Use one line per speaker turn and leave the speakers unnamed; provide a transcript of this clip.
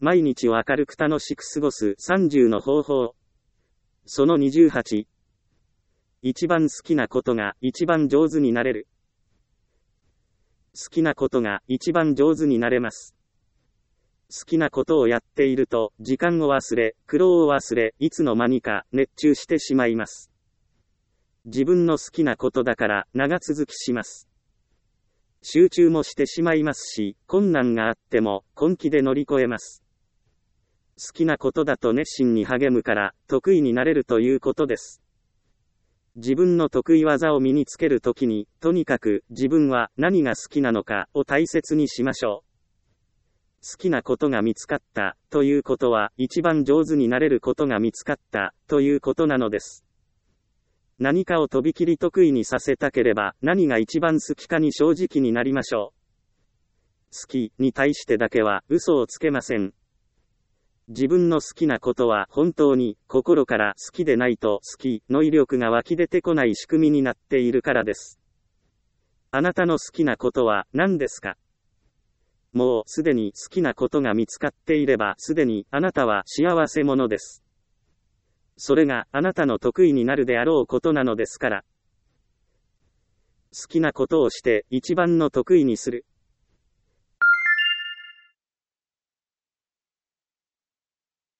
毎日を明るく楽しく過ごす30の方法。その28。一番好きなことが一番上手になれる。好きなことが一番上手になれます。好きなことをやっていると、時間を忘れ、苦労を忘れ、いつの間にか熱中してしまいます。自分の好きなことだから長続きします。集中もしてしまいますし、困難があっても根気で乗り越えます。好きなことだと熱心に励むから得意になれるということです。自分の得意技を身につけるときに、とにかく自分は何が好きなのかを大切にしましょう。好きなことが見つかったということは、一番上手になれることが見つかったということなのです。何かをとびきり得意にさせたければ、何が一番好きかに正直になりましょう。好きに対してだけは嘘をつけません。自分の好きなことは本当に心から好きでないと好きの威力が湧き出てこない仕組みになっているからです。あなたの好きなことは何ですか？もうすでに好きなことが見つかっていればすでにあなたは幸せ者です。それがあなたの得意になるであろうことなのですから。好きなことをして一番の得意にする。